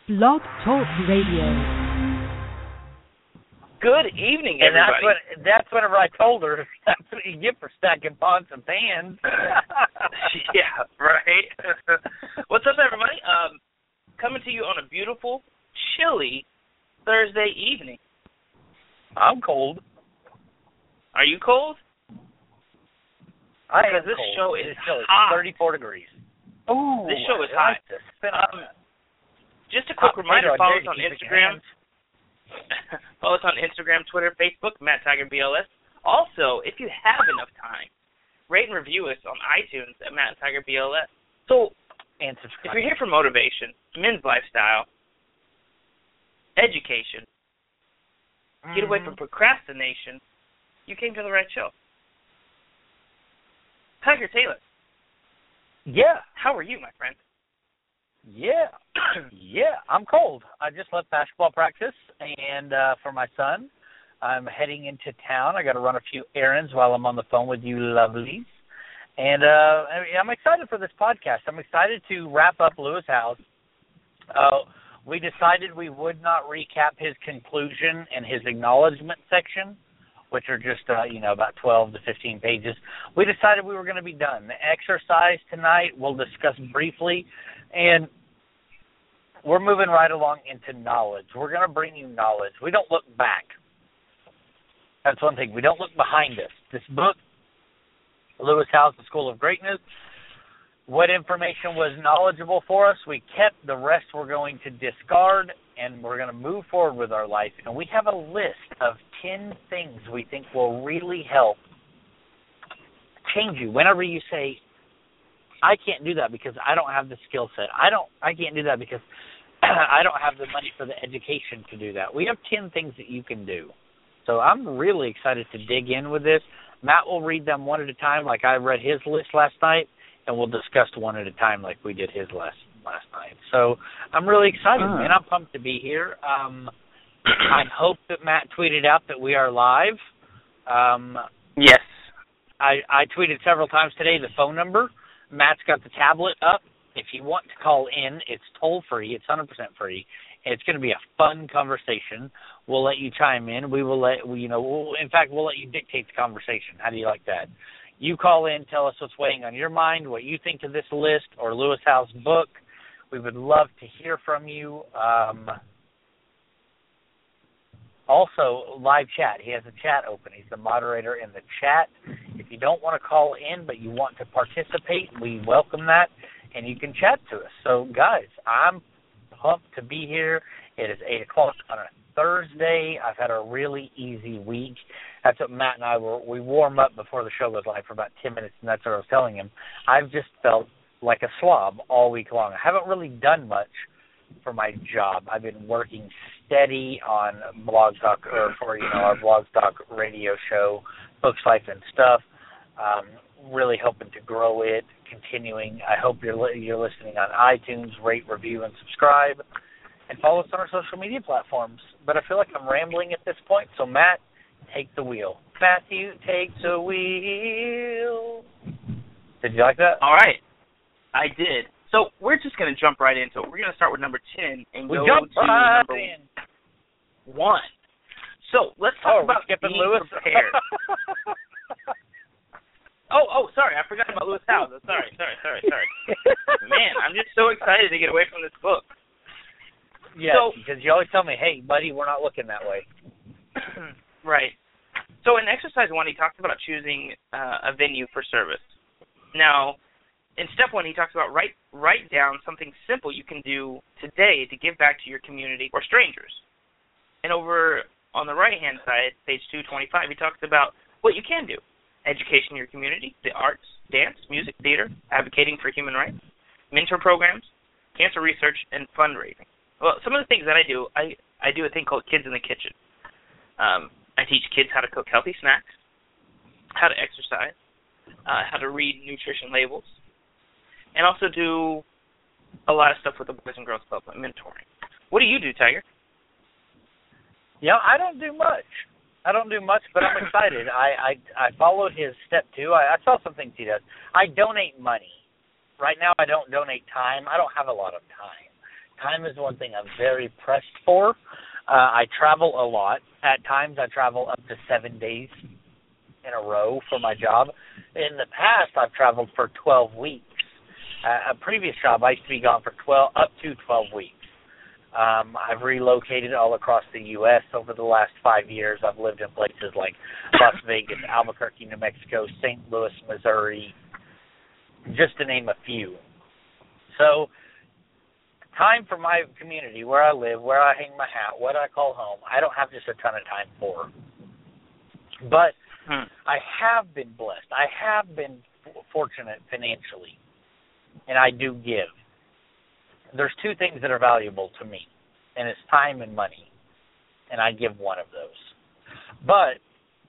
Blog Talk Radio. Good evening, everybody. And that's whenever I told her, that's what you get for stacking pots and pans. Yeah, right. What's up, everybody? Coming to you on a beautiful, chilly Thursday evening. I'm cold. Are you cold? Because this show is hot. hot. 34 degrees. Ooh, This show is I hot. like to spin on Just a quick reminder, follow us on keep it Instagram. Follow us on Instagram, Twitter, Facebook, Matt Tiger BLS. Also, if you have enough time, rate and review us on iTunes at Matt Tiger BLS. So, and if you're here for motivation, men's lifestyle, education, get away from procrastination, you came to the right show. Tiger Taylor. Yeah. How are you, my friend? Yeah. Yeah, I'm cold. I just left basketball practice, and for my son, I'm heading into town. I got to run a few errands while I'm on the phone with you lovelies. And I'm excited for this podcast. I'm excited to wrap up Lewis Howes. We decided we would not recap his conclusion and his acknowledgement section, which are just, about 12 to 15 pages. We decided we were going to be done. The exercise tonight we'll discuss briefly, and we're moving right along into knowledge. We're going to bring you knowledge. We don't look back. That's one thing. We don't look behind us. This book, Lewis Howes, The School of Greatness, what information was knowledgeable for us, we kept. The rest we're going to discard, and we're going to move forward with our life. And we have a list of 10 things we think will really help change you. Whenever you say, I can't do that because I don't have the skill set. I can't do that because I don't have the money for the education to do that. We have 10 things that you can do. So I'm really excited to dig in with this. Matt will read them one at a time like I read his list last night, and we'll discuss one at a time like we did his last night. So I'm really excited, man. I'm pumped to be here. I hope that Matt tweeted out that we are live. Yes. I tweeted several times today the phone number. Matt's got the tablet up. If you want to call in, it's toll-free. It's 100% free. It's going to be a fun conversation. We'll let you chime in. We'll let you dictate the conversation. How do you like that? You call in, tell us what's weighing on your mind, what you think of this list or Lewis Howes' book. We would love to hear from you. Also, live chat. He has a chat open. He's the moderator in the chat. If you don't want to call in but you want to participate, we welcome that, and you can chat to us. So, guys, I'm pumped to be here. It is 8 o'clock on a Thursday. I've had a really easy week. That's what Matt and I we warm up before the show goes live for about 10 minutes, and that's what I was telling him. I've just felt like a slob all week long. I haven't really done much for my job. I've been working steady on Blog Talk, or for our Blog Talk radio show, Books, Life, and Stuff. Really hoping to grow it, continuing. I hope you're listening on iTunes. Rate, review, and subscribe, and follow us on our social media platforms. But I feel like I'm rambling at this point, so Matt, take the wheel. Matthew, take the wheel. Did you like that? All right. I did. So we're just going to jump right into it. We're going to start with number 10 and go to number 1. So let's talk about being Lewis prepared. Sorry. I forgot about Lewis Howes. Sorry. Man, I'm just so excited to get away from this book. Yeah, because you always tell me, hey, buddy, we're not looking that way. Right. So in exercise 1, he talks about choosing a venue for service. Now, in step 1, he talks about write down something simple you can do today to give back to your community or strangers. And over on the right-hand side, page 225, he talks about what you can do. Education in your community, the arts, dance, music, theater, advocating for human rights, mentor programs, cancer research, and fundraising. Well, some of the things that I do a thing called Kids in the Kitchen. I teach kids how to cook healthy snacks, how to exercise, how to read nutrition labels, and also do a lot of stuff with the Boys and Girls Club, mentoring. What do you do, Tiger? I don't do much. But I'm excited. I followed his step 2. I saw some things he does. I donate money. Right now I don't donate time. I don't have a lot of time Time is one thing I'm very pressed for. I travel a lot. At times, I travel up to 7 days in a row for my job. In the past, I've traveled for 12 weeks. A previous job, I used to be gone for up to 12 weeks. I've relocated all across the U.S. over the last 5 years. I've lived in places like Las Vegas, Albuquerque, New Mexico, St. Louis, Missouri, just to name a few. So time for my community, where I live, where I hang my hat, what I call home, I don't have just a ton of time for. But I have been blessed. I have been fortunate financially, and I do give. There's two things that are valuable to me, and it's time and money, and I give one of those. But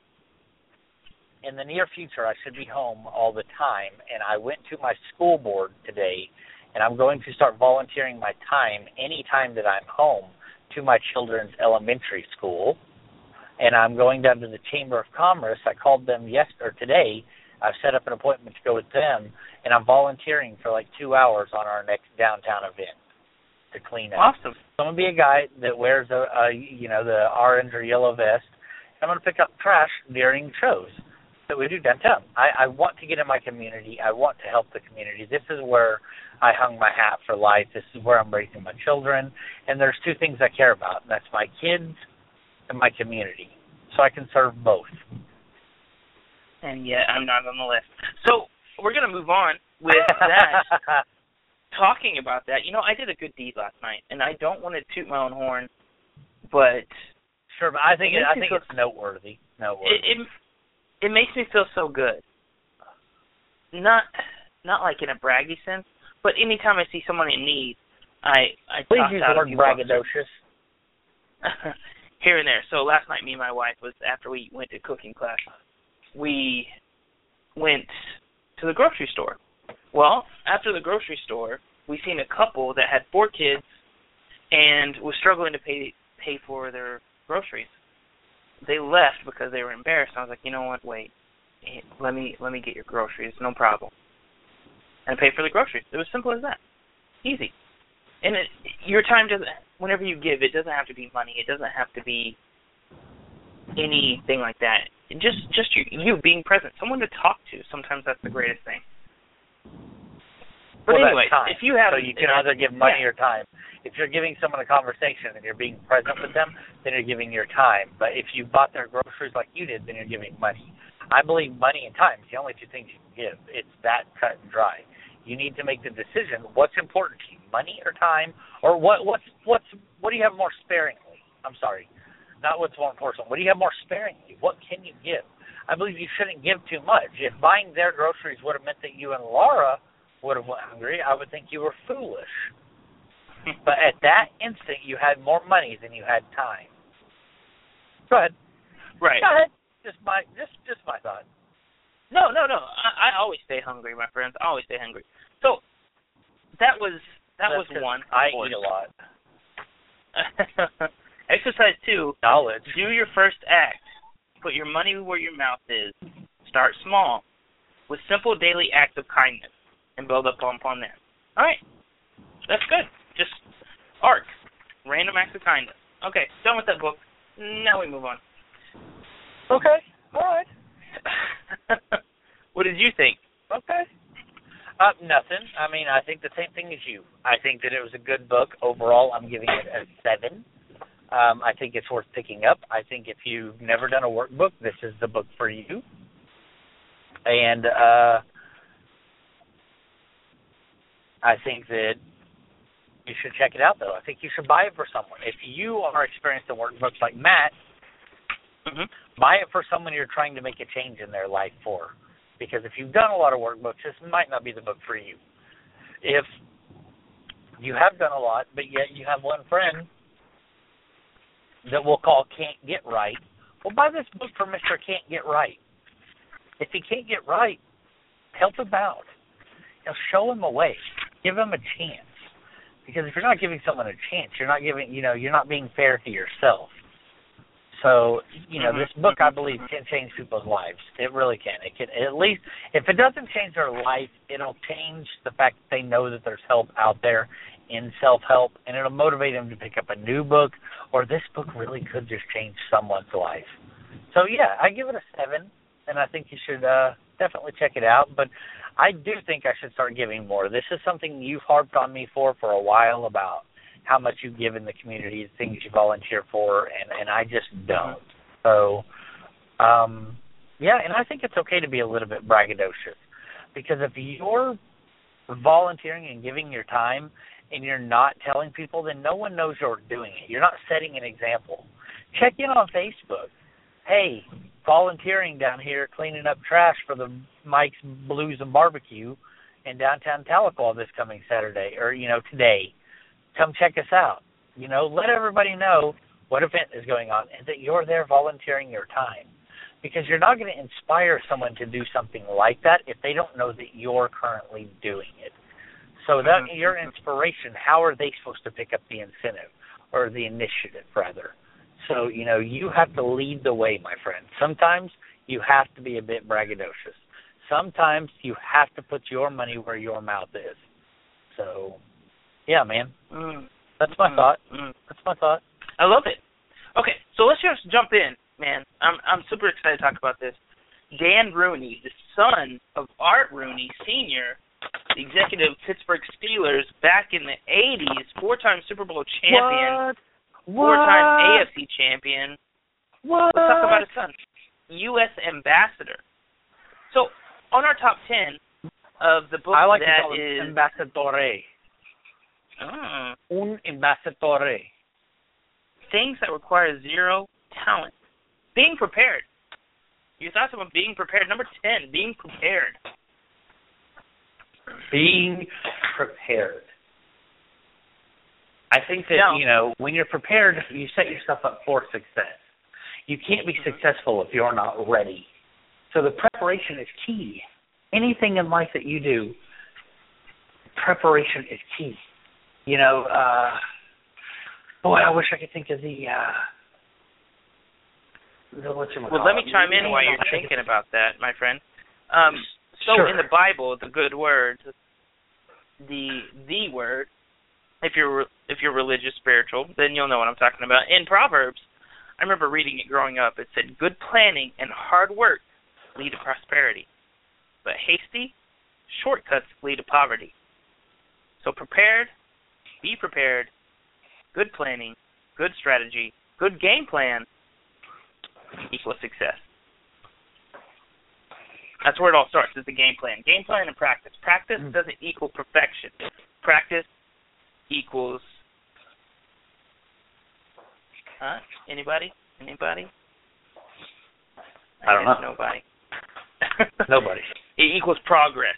in the near future, I should be home all the time, and I went to my school board today, and I'm going to start volunteering my time any time that I'm home to my children's elementary school, and I'm going down to the Chamber of Commerce. I called them today. I've set up an appointment to go with them, and I'm volunteering for like 2 hours on our next downtown event to clean up. Awesome. So I'm going to be a guy that wears the orange or yellow vest. I'm going to pick up trash during shows that we do downtown. I want to get in my community. I want to help the community. This is where I hung my hat for life. This is where I'm raising my children. And there's two things I care about, and that's my kids and my community. So I can serve both. And yet I'm not on the list. So we're going to move on with that. Talking about that, I did a good deed last night, and I don't want to toot my own horn, but sure, but I think it's noteworthy. It makes me feel so good. Not like in a braggy sense, but anytime I see someone in need, I please use the word braggadocious. Here and there. So last night, me and my wife after we went to cooking class. We went to the grocery store. Well, after the grocery store, we seen a couple that had 4 kids and was struggling to pay for their groceries. They left because they were embarrassed. I was like, you know what? Wait, let me get your groceries. No problem. And I paid for the groceries. It was simple as that. Easy. And your time doesn't. Whenever you give, it doesn't have to be money. It doesn't have to be anything like that. Just you being present, someone to talk to. Sometimes that's the greatest thing. But anyway, if you have, so you can either give money or time. If you're giving someone a conversation and you're being present with them, then you're giving your time. But if you bought their groceries like you did, then you're giving money. I believe money and time is the only two things you can give. It's that cut and dry. You need to make the decision: what's important to you, money or time, or what do you have more sparingly? I'm sorry. Not what's more important. What do you have more sparingly? What can you give? I believe you shouldn't give too much. If buying their groceries would have meant that you and Laura would have went hungry, I would think you were foolish. But at that instant, you had more money than you had time. Go ahead. Right. Go ahead. Just my thought. No. I always stay hungry, my friends. I always stay hungry. So that was one. I eat a lot. Exercise 2. Knowledge. Do your first act. Put your money where your mouth is. Start small, with simple daily acts of kindness, and build up upon that. All right, that's good. Just ARC, random acts of kindness. Okay, done with that book. Now we move on. Okay, all right. What did you think? Okay. Nothing. I mean, I think the same thing as you. I think that it was a good book. Overall, I'm giving it a 7. I think it's worth picking up. I think if you've never done a workbook, this is the book for you. And I think that you should check it out, though. I think you should buy it for someone. If you are experienced in workbooks like Matt, buy it for someone you're trying to make a change in their life for. Because if you've done a lot of workbooks, this might not be the book for you. If you have done a lot, but yet you have one friend that we'll call Can't Get Right, well, buy this book for Mr. Can't Get Right. If he can't get right, help him out. Show him a way. Give him a chance. Because if you're not giving someone a chance, you're not being fair to yourself. So, this book, I believe, can change people's lives. It really can. It can, at least, if it doesn't change their life, it'll change the fact that they know that there's help out there in self-help, and it'll motivate them to pick up a new book, or this book really could just change someone's life. So, yeah, I give it a 7, and I think you should definitely check it out. But I do think I should start giving more. This is something you've harped on me for a while about how much you give in the community, the things you volunteer for, and I just don't. So, and I think it's okay to be a little bit braggadocious, because if you're volunteering and giving your time and you're not telling people, then no one knows you're doing it. You're not setting an example. Check in on Facebook. Hey, volunteering down here cleaning up trash for the Mike's Blues and Barbecue in downtown Tahlequah this coming Saturday, or, today. Come check us out. Let everybody know what event is going on and that you're there volunteering your time. Because you're not going to inspire someone to do something like that if they don't know that you're currently doing it. So that your inspiration, how are they supposed to pick up the incentive or the initiative, rather? So, you have to lead the way, my friend. Sometimes you have to be a bit braggadocious. Sometimes you have to put your money where your mouth is. So, yeah, man. That's my thought. That's my thought. I love it. Okay, so let's just jump in, man. I'm super excited to talk about this. Dan Rooney, the son of Art Rooney Sr., the executive of Pittsburgh Steelers back in the 80s, 4-time Super Bowl champion, 4-time AFC champion. Let's talk about his son, U.S. ambassador. So, on our top 10 of the book I like that to call is... him ambassadore. Un ambassadore. Things that require zero talent. Being prepared. Your thoughts about being prepared. Number 10, being prepared. Being prepared. I think that, when you're prepared, you set yourself up for success. You can't be successful if you're not ready. So the preparation is key. Anything in life that you do, preparation is key. I wish I could think of the well, let me chime in while you're thinking about that, my friend. Sure. In the Bible, the good word, the word, if you're religious, spiritual, then you'll know what I'm talking about. In Proverbs, I remember reading it growing up. It said, good planning and hard work lead to prosperity, but hasty shortcuts lead to poverty. So be prepared, good planning, good strategy, good game plan equals success. That's where it all starts, is the game plan. Game plan and practice. Practice doesn't equal perfection. Practice equals... Anybody? I don't know. Nobody. Nobody. It equals progress.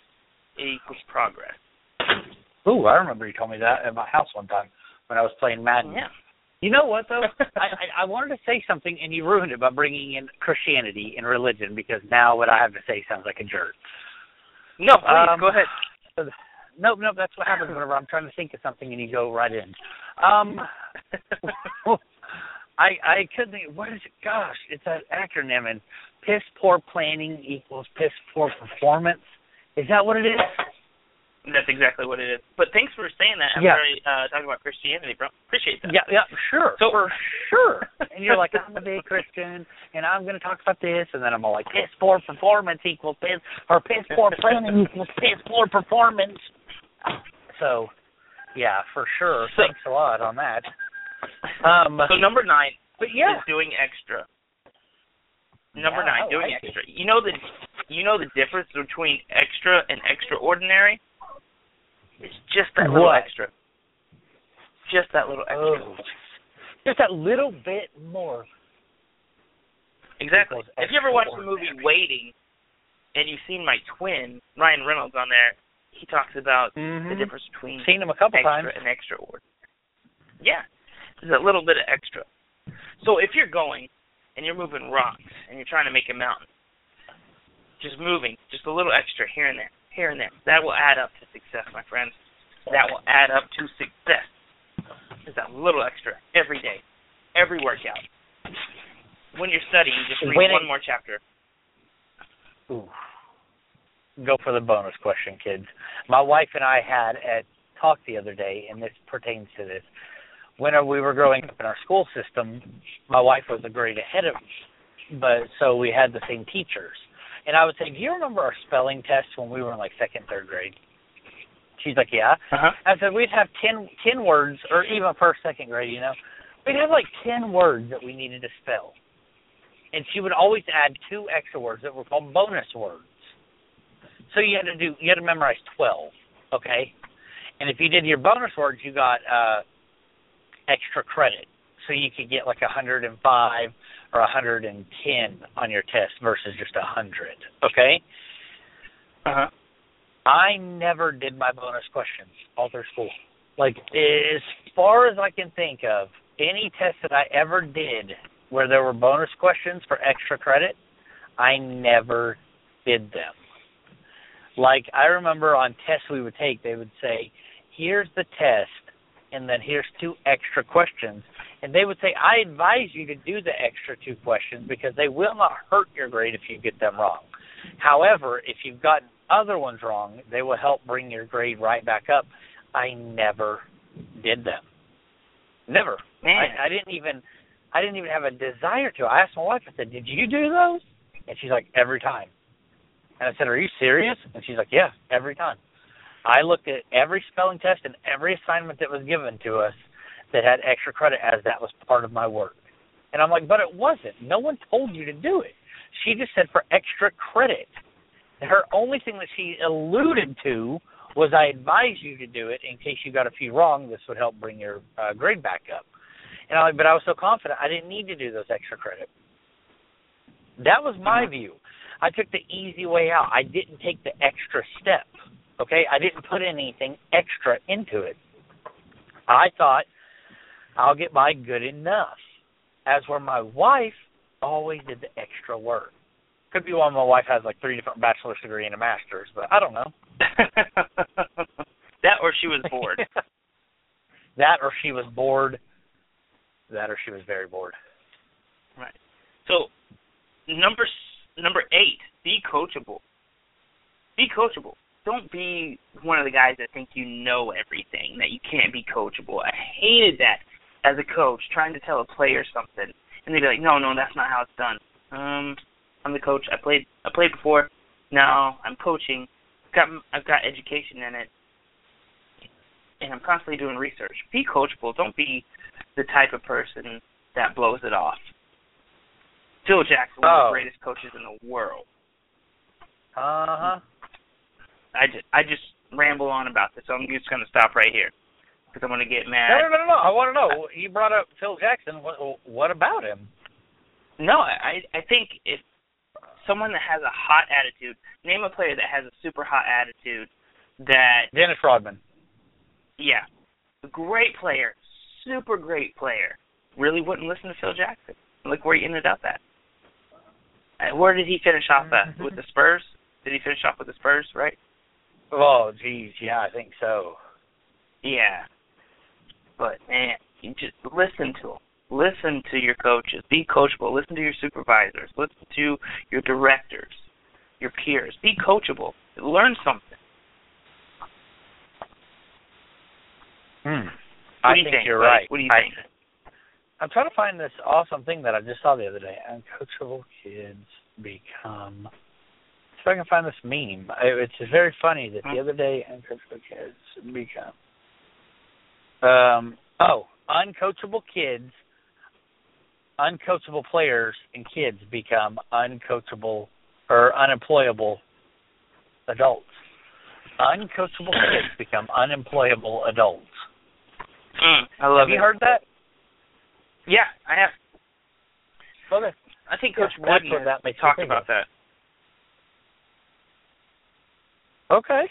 Ooh, I remember you told me that at my house one time when I was playing Madden. Yeah. You know what, though? I wanted to say something, and you ruined it by bringing in Christianity and religion, because now what I have to say sounds like a jerk. No, please, go ahead. Nope, that's what happens whenever I'm trying to think of something and you go right in. I couldn't think, what is it? Gosh, it's an acronym, and piss poor planning equals piss poor performance. Is that what it is? That's exactly what it is. But thanks for saying that after talking about Christianity, bro. Appreciate that. Yeah, sure. So, for sure. And you're like, I'm a big Christian, and I'm going to talk about this, and then I'm all like, piss poor performance equals piss poor planning equals piss poor performance. So, yeah, for sure. Thanks a lot on that. So number 9 is doing extra. Number 9, doing extra. You know the difference between extra and extraordinary? It's just that little extra. Just that little extra. Oh. Just that little bit more. Exactly. If you ever watched the movie Waiting, and you've seen my twin, Ryan Reynolds, on there, he talks about the difference between seen him a couple extra times. and extraordinary. Yeah. There's a little bit of extra. So if you're going, and you're moving rocks, and you're trying to make a mountain, just moving, just a little extra here and there. That will add up to success, my friends. That will add up to success. Just that little extra every day, every workout. studying, just read one more chapter. Ooh. Go for the bonus question, kids. My wife and I had a talk the other day, and this pertains to this. When we were growing up in our school system, my wife was a grade ahead of me, but so we had the same teachers. And I would say, do you remember our spelling tests when we were in like second, third grade? She's like, yeah. Uh-huh. I said, we'd have 10 words, or even first, second grade, you know. We'd have like 10 words that we needed to spell. And she would always add 2 extra words that were called bonus words. So you had to memorize 12, okay? And if you did your bonus words, you got extra credit. So you could get like 105 or 110 on your test versus just 100, okay? Uh-huh. I never did my bonus questions all through school. Like, as far as I can think of, any test that I ever did where there were bonus questions for extra credit, I never did them. Like, I remember on tests we would take, they would say, here's the test, and then here's 2 extra questions. And they would say, I advise you to do the extra 2 questions because they will not hurt your grade if you get them wrong. However, if you've gotten other ones wrong, they will help bring your grade right back up. I never did them. Never. Man. I didn't even have a desire to. I asked my wife, I said, did you do those? And she's like, every time. And I said, are you serious? And she's like, yeah, every time. I looked at every spelling test and every assignment that was given to us that had extra credit as that was part of my work. And I'm like, but it wasn't. No one told you to do it. She just said for extra credit. Her only thing that she alluded to was I advise you to do it in case you got a few wrong. This would help bring your grade back up. And but I was so confident I didn't need to do those extra credit. That was my view. I took the easy way out. I didn't take the extra step. Okay, I didn't put anything extra into it. I thought I'll get by good enough. As where my wife always did the extra work. Could be why my wife has like 3 different bachelor's degree and a master's, but I don't know. That or she was bored. That or she was bored. That or she was very bored. Right. So, number 8, be coachable. Be coachable. Don't be one of the guys that think you know everything, that you can't be coachable. I hated that as a coach, trying to tell a player something, and they'd be like, no, that's not how it's done. I'm the coach. I played before. Now I'm coaching. I've got education in it, and I'm constantly doing research. Be coachable. Don't be the type of person that blows it off. Phil Jackson, one of the greatest coaches in the world. Uh-huh. I just ramble on about this, so I'm just going to stop right here because I'm going to get mad. No. I want to know. You brought up Phil Jackson. What about him? No, I think if someone that has a hot attitude, name a player that has a super hot attitude that... Dennis Rodman. Yeah. Great player. Super great player. Really wouldn't listen to Phil Jackson. Look where he ended up at. Where did he finish off at? With the Spurs? Did he finish off with the Spurs, right? Oh, geez, yeah, I think so. Yeah. But, man, you just listen to them. Listen to your coaches. Be coachable. Listen to your supervisors. Listen to your directors, your peers. Be coachable. Learn something. I think you're right. What do you think? I'm trying to find this awesome thing that I just saw the other day. Uncoachable kids become... See if I can find this meme. It's very funny that the other day, uncoachable kids become... uncoachable kids, uncoachable players and kids become uncoachable or unemployable adults. Uncoachable kids become unemployable adults. I love it. Have you heard that? Yeah, I have. Okay. I think Coach Wooden talked about that. Okay.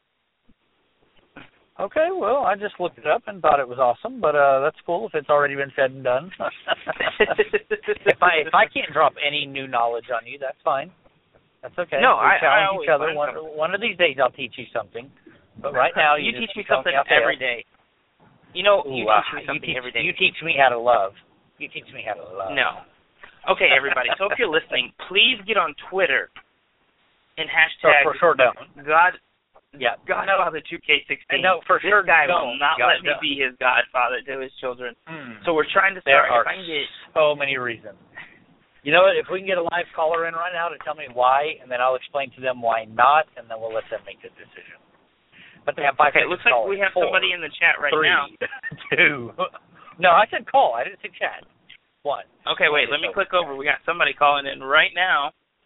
Okay, well, I just looked it up and thought it was awesome, but that's cool if it's already been said and done. If I can't drop any new knowledge on you, that's fine. That's okay. No, we challenge always each other. something. One of these days I'll teach you something. But right now you just teach me something every day. You know, you teach me something every day. You teach me how to love. You teach me how to love. No. Okay, everybody. So if you're listening, please get on Twitter and hashtag for sure don't. God. Yeah. Godfather 2K16. No, for this sure guy don't. will not let me be his godfather to his children. So we're trying to There start. are If I can get so many reasons. You know what? If we can get a live caller in right now to tell me why, and then I'll explain to them why not, and then we'll let them make the decision. But they have 5 Okay, it looks like we have 4, somebody in the chat right 3, now. 2. No, I said call. I didn't say chat. 1. Okay, wait. Let me click over. We got somebody calling in right now.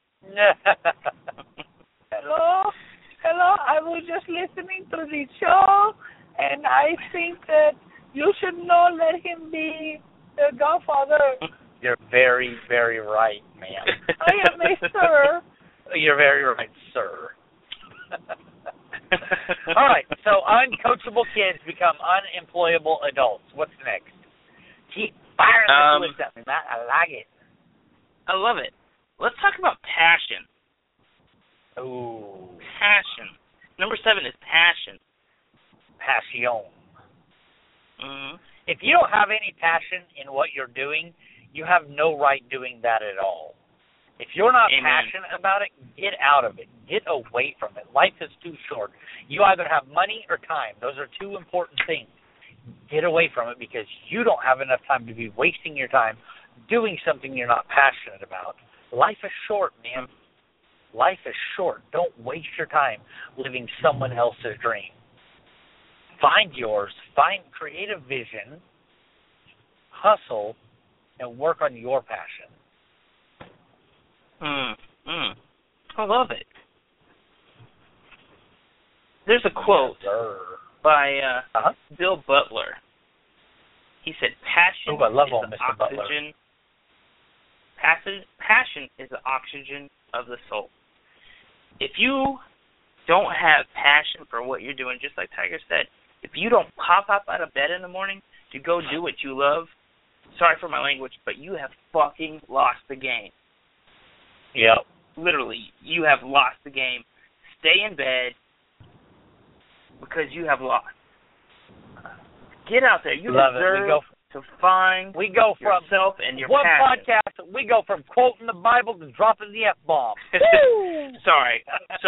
Hello? Hello, I was just listening to the show, and I think that you should not let him be the godfather. You're very, very right, ma'am. I am a sir. You're very right, sir. All right, so uncoachable kids become unemployable adults. What's next? Keep firing the bullets at me, Matt. I like it. I love it. Let's talk about passion. Ooh. Passion. Number 7 is passion. Passion. Mm-hmm. If you don't have any passion in what you're doing, you have no right doing that at all. If you're not passionate about it, get out of it. Get away from it. Life is too short. You either have money or time. Those are 2 important things. Get away from it because you don't have enough time to be wasting your time doing something you're not passionate about. Life is short, man. Life is short. Don't waste your time living someone else's dream. Find yours. Find creative vision. Hustle and work on your passion. I love it. There's a quote by Bill Butler. He said, "Passion I love is old the Mr. oxygen. Passion is the oxygen of the soul." If you don't have passion for what you're doing, just like Tiger said, if you don't pop up out of bed in the morning to go do what you love, sorry for my language, but you have fucking lost the game. Yep. Literally, you have lost the game. Stay in bed because you have lost. Get out there. You deserve to find yourself and your one passion. podcast. We go from quoting the Bible to dropping the F-bomb. Sorry.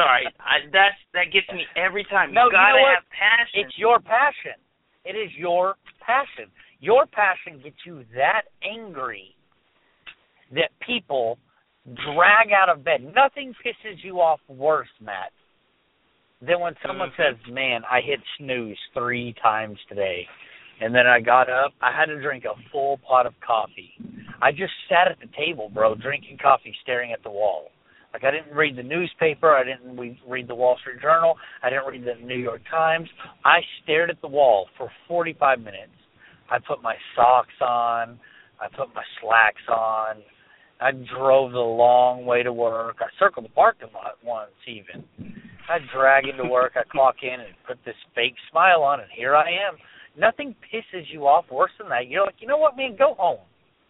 That gets me every time. No, you gotta you know have passion. It's your passion. It is your passion. Your passion gets you that angry that people drag out of bed. Nothing pisses you off worse, Matt, than when someone says, "Man, I hit snooze 3 times today. And then I got up. I had to drink a full pot of coffee. I just sat at the table, bro, drinking coffee, staring at the wall. Like, I didn't read the newspaper. I didn't read the Wall Street Journal. I didn't read the New York Times. I stared at the wall for 45 minutes. I put my socks on. I put my slacks on. I drove the long way to work. I circled the parking lot once even. I drag into work. I clock in and put this fake smile on, and here I am. Nothing pisses you off worse than that. You're like, you know what, man? Go home.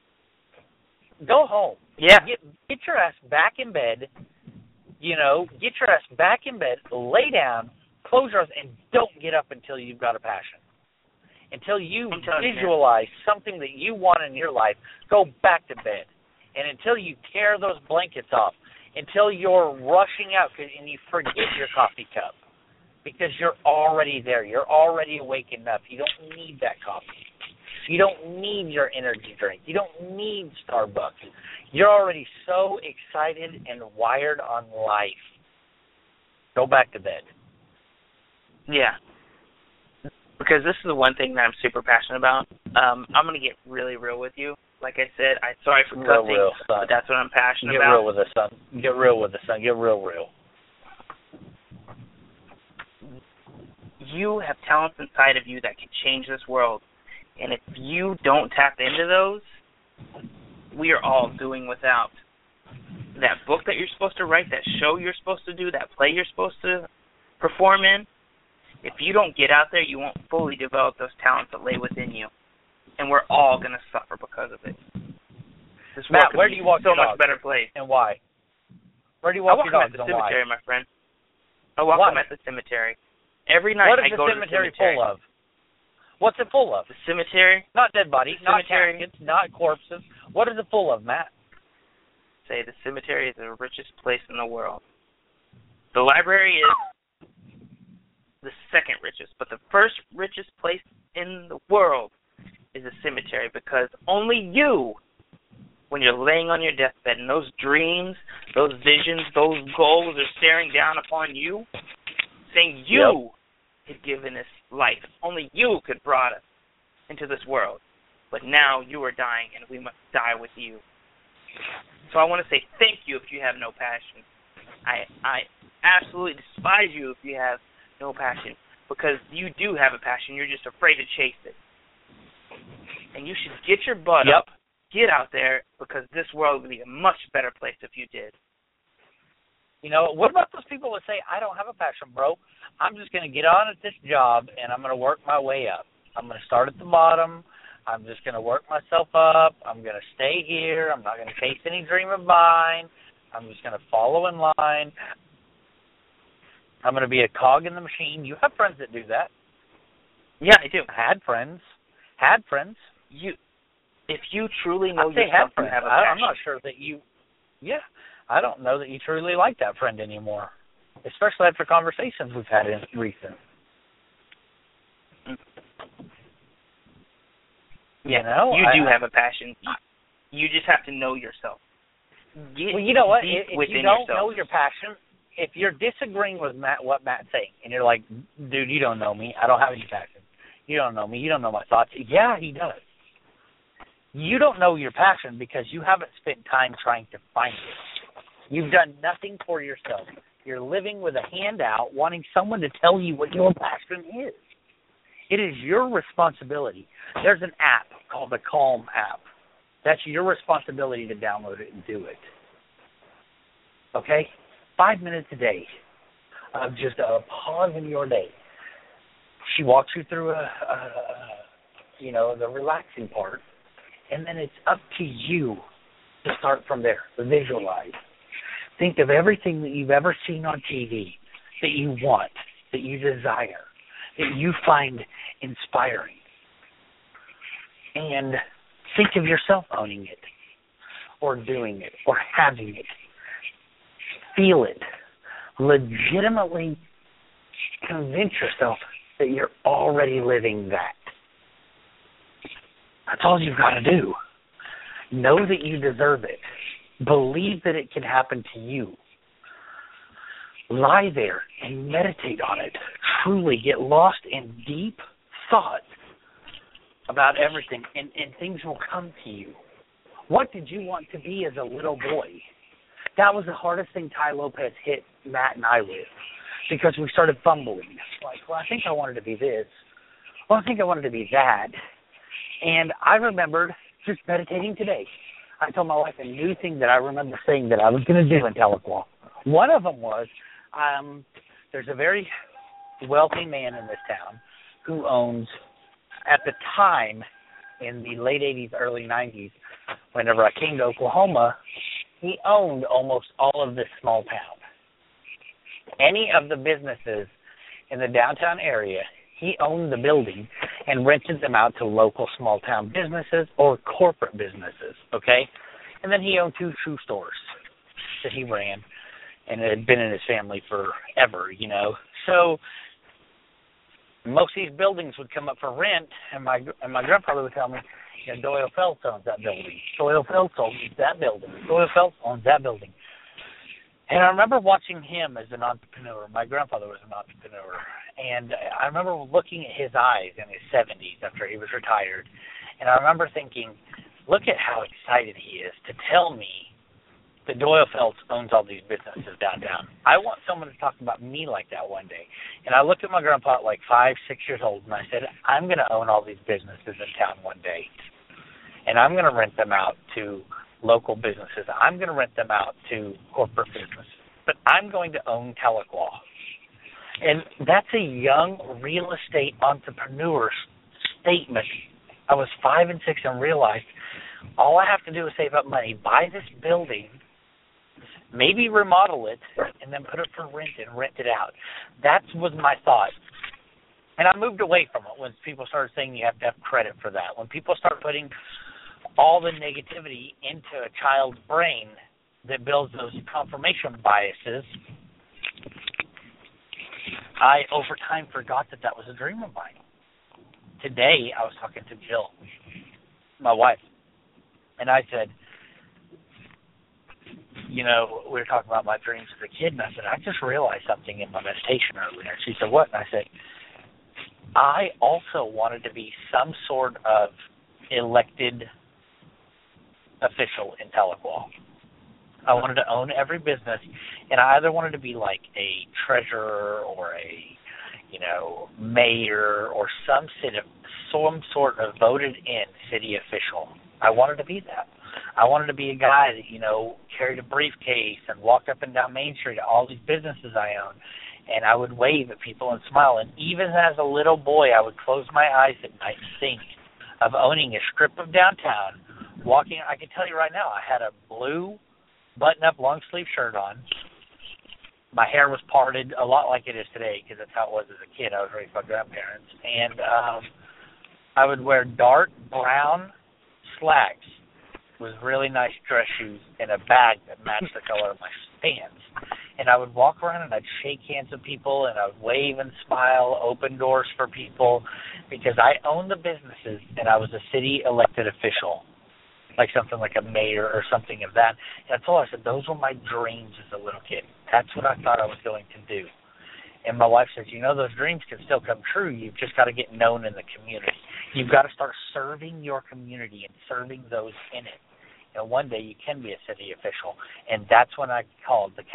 Go home. Yeah. Get your ass back in bed. You know, get your ass back in bed, lay down, close your eyes, and don't get up until you've got a passion. Until you visualize something that you want in your life, go back to bed. And until you tear those blankets off, until you're rushing out and you forget your coffee cup. Because you're already there. You're already awake enough. You don't need that coffee. You don't need your energy drink. You don't need Starbucks. You're already so excited and wired on life. Go back to bed. Yeah. Because this is the one thing that I'm super passionate about. I'm going to get really real with you. Like I said, I'm sorry for cussing, real, son. but that's what I'm passionate Get about. Get real with us, son. Get real with us, son. Get real. You have talents inside of you that can change this world. And if you don't tap into those, we are all doing without. That book that you're supposed to write, that show you're supposed to do, that play you're supposed to perform in, if you don't get out there, you won't fully develop those talents that lay within you. And we're all going to suffer because of it. This Matt, where do you walk so your much dog? better place. And why? Where do you walk your dog? I walk them at the cemetery, my friend. I walk them at the cemetery. Every night I go to the cemetery. Full of? What's it full of? The cemetery? Not dead bodies, not caskets, not corpses. What is it full of, Matt? say the cemetery is the richest place in the world. The library is the second richest, but the first richest place in the world is a cemetery, because only you, when you're laying on your deathbed and those dreams, those visions, those goals are staring down upon you, saying you had given us life. Only you could brought us into this world. But now you are dying, and we must die with you. So I want to say thank you if you have no passion. I absolutely despise you if you have no passion, because you do have a passion. You're just afraid to chase it. And you should get your butt up, get out there, because this world would be a much better place if you did. You know, what about those people that say, I don't have a passion, bro? I'm just going to get on at this job, and I'm going to work my way up. I'm going to start at the bottom. I'm just going to work myself up. I'm going to stay here. I'm not going to chase any dream of mine. I'm just going to follow in line. I'm going to be a cog in the machine. You have friends that do that. Yeah, I do. Had friends. If you truly know yourself, you have a passion. I'm not sure that you. Yeah, I don't know that you truly like that friend anymore, especially after conversations we've had in recent. Yeah, you do have a passion. You just have to know yourself. Well, you know what? If you don't yourself. know your passion, if you're disagreeing with what Matt's saying, and you're like, dude, you don't know me. I don't have any passion. You don't know me. You don't know my thoughts. Yeah, he does. You don't know your passion because you haven't spent time trying to find it. You've done nothing for yourself. You're living with a hand out, wanting someone to tell you what your passion is. It is your responsibility. There's an app called the Calm app. That's your responsibility to download it and do it. Okay? 5 minutes a day of just a pause in your day. She walks you through the relaxing part, and then it's up to you to start from there. Visualize. Think of everything that you've ever seen on TV that you want, that you desire, that you find inspiring. And think of yourself owning it, or doing it, or having it. Feel it. Legitimately convince yourself that you're already living that. That's all you've got to do. Know that you deserve it. Believe that it can happen to you. Lie there and meditate on it. Truly get lost in deep thought about everything, and things will come to you. What did you want to be as a little boy? That was the hardest thing Tai Lopez hit Matt and I with, because we started fumbling. Like, well, I think I wanted to be this. Well, I think I wanted to be that. And I remembered just meditating today. I told my wife a new thing that I remember saying that I was going to do in Tahlequah. One of them was, there's a very wealthy man in this town who owns, at the time, in the late 80s, early 90s, whenever I came to Oklahoma, he owned almost all of this small town. Any of the businesses in the downtown area, he owned the building and rented them out to local small town businesses or corporate businesses, okay? And then he owned 2 shoe stores that he ran, and it had been in his family forever, you know. So most of these buildings would come up for rent, and my grandfather would tell me, you know, Doyle Phelps owns that building. Doyle Phelps owns that building. Doyle Phelps owns that building. And I remember watching him as an entrepreneur. My grandfather was an entrepreneur. And I remember looking at his eyes in his 70s after he was retired. And I remember thinking, look at how excited he is to tell me that Doyle Phelps owns all these businesses downtown. I want someone to talk about me like that one day. And I looked at my grandpa at like 5, 6 years old, and I said, I'm going to own all these businesses in town one day. And I'm going to rent them out to local businesses. I'm going to rent them out to corporate businesses. But I'm going to own Tahlequah. And that's a young real estate entrepreneur's statement. I was 5 and 6 and realized all I have to do is save up money, buy this building, maybe remodel it, and then put it for rent and rent it out. That was my thought. And I moved away from it when people started saying you have to have credit for that. When people start putting all the negativity into a child's brain, that builds those confirmation biases, I, over time, forgot that that was a dream of mine. Today, I was talking to Jill, my wife, and I said, we were talking about my dreams as a kid, and I said, I just realized something in my meditation earlier. She said, what? And I said, I also wanted to be some sort of elected official in Tahlequah. I wanted to own every business, and I either wanted to be like a treasurer or a, mayor or some sort of voted-in city official. I wanted to be that. I wanted to be a guy that, carried a briefcase and walked up and down Main Street to all these businesses I own, and I would wave at people and smile. And even as a little boy, I would close my eyes at night and think of owning a strip of downtown, walking. I can tell you right now, I had a blue button-up long-sleeve shirt on. My hair was parted a lot like it is today because that's how it was as a kid. I was raised by grandparents. And I would wear dark brown slacks with really nice dress shoes and a bag that matched the color of my pants. And I would walk around and I'd shake hands with people and I would wave and smile, open doors for people because I owned the businesses and I was a city elected official, like something like a mayor or something of that. And I told her, I said, those were my dreams as a little kid. That's what I thought I was going to do. And my wife says, those dreams can still come true. You've just got to get known in the community. You've got to start serving your community and serving those in it. One day you can be a city official. And that's when I called the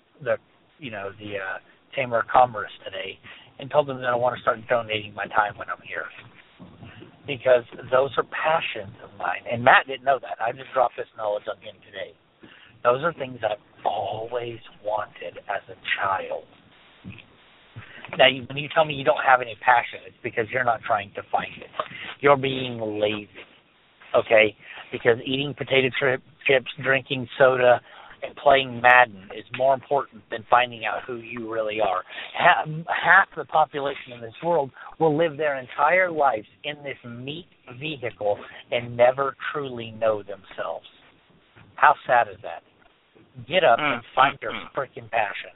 Chamber of Commerce today and told them that I want to start donating my time when I'm here. Because those are passions of mine. And Matt didn't know that. I just dropped this knowledge on him today. Those are things I've always wanted as a child. Now, when you tell me you don't have any passion, it's because you're not trying to find it. You're being lazy, okay? Because eating potato chips, drinking soda, and playing Madden is more important than finding out who you really are. Half the population in this world will live their entire lives in this meat vehicle and never truly know themselves. How sad is that? Get up and find your freaking passion.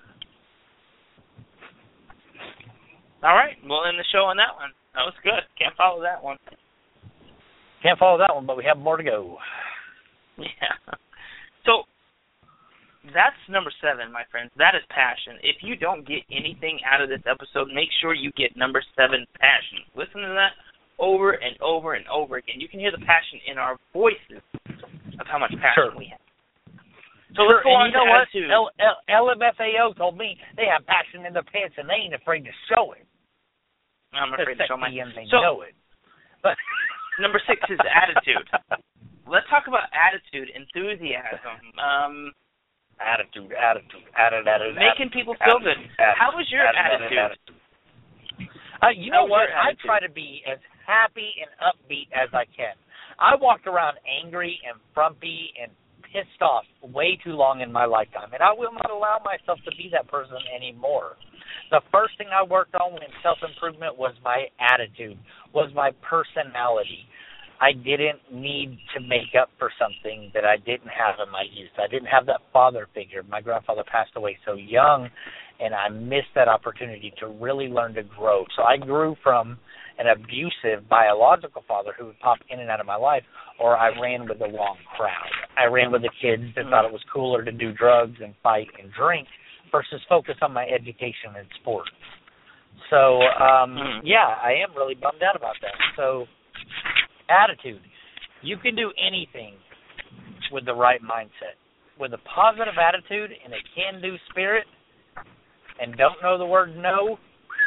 All right, we'll end the show on that one. That was good. Can't follow that one. Can't follow that one, but we have more to go. Yeah. So that's number 7, my friends. That is passion. If you don't get anything out of this episode, make sure you get number 7, passion. Listen to that over and over and over again. You can hear the passion in our voices of how much passion we have. So let's go on to attitude. LMFAO told me they have passion in their pants and they ain't afraid to show it. I'm afraid to show my. They know it. But number 6 is attitude. Let's talk about attitude, enthusiasm. Attitude. Making people feel good. How was your attitude? You know what? I try to be as happy and upbeat as I can. I walked around angry and frumpy and pissed off way too long in my lifetime, and I will not allow myself to be that person anymore. The first thing I worked on in self-improvement was my attitude, was my personality. I didn't need to make up for something that I didn't have in my youth. I didn't have that father figure. My grandfather passed away so young, and I missed that opportunity to really learn to grow. So I grew from an abusive biological father who would pop in and out of my life, or I ran with the wrong crowd. I ran with the kids that thought it was cooler to do drugs and fight and drink versus focus on my education and sports. So, yeah, I am really bummed out about that. So, attitude. You can do anything with the right mindset. With a positive attitude and a can-do spirit and don't know the word no,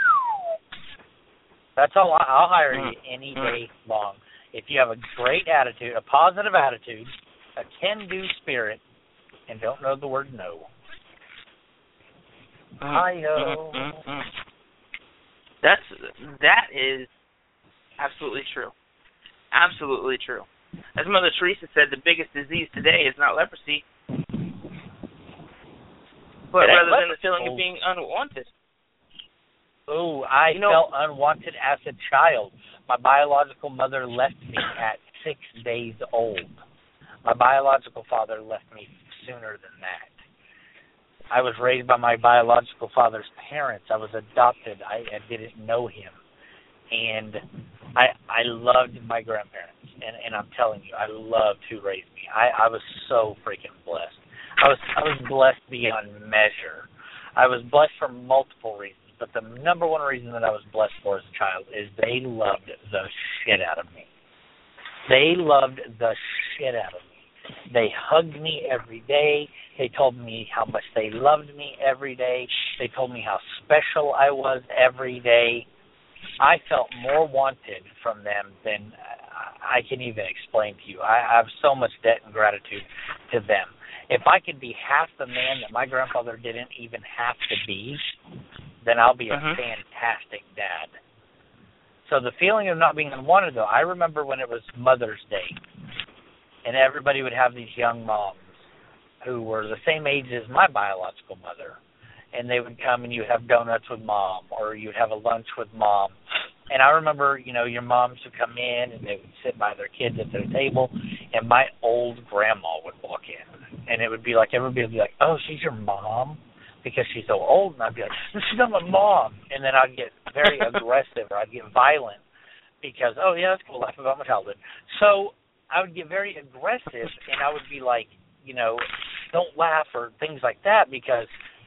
that's all. I'll hire you any day long. If you have a great attitude, a positive attitude, a can-do spirit, and don't know the word no. That is absolutely true. Absolutely true. As Mother Teresa said, the biggest disease today is not leprosy, but rather than the feeling of being unwanted. Oh, I felt unwanted as a child. My biological mother left me at 6 days old. My biological father left me sooner than that. I was raised by my biological father's parents. I was adopted. I didn't know him. And I loved my grandparents. And I'm telling you, I loved who raised me. I was so freaking blessed. I was blessed beyond measure. I was blessed for multiple reasons, but the number one reason that I was blessed for as a child is they loved the shit out of me. They loved the shit out of me. They hugged me every day. They told me how much they loved me every day. They told me how special I was every day. I felt more wanted from them than I can even explain to you. I have so much debt and gratitude to them. If I could be half the man that my grandfather didn't even have to be, then I'll be a fantastic dad. So the feeling of not being unwanted, though, I remember when it was Mother's Day, and everybody would have these young moms who were the same age as my biological mother, and they would come and you'd have donuts with Mom, or you'd have a lunch with Mom. And I remember, your moms would come in and they would sit by their kids at their table, and my old grandma would walk in. And it would be like, everybody would be like, oh, she's your mom? Because she's so old. And I'd be like, no, she's not my mom. And then I'd get very aggressive, or I'd get violent because, oh, yeah, that's cool, laugh about my childhood. So I would get very aggressive, and I would be like, don't laugh or things like that because,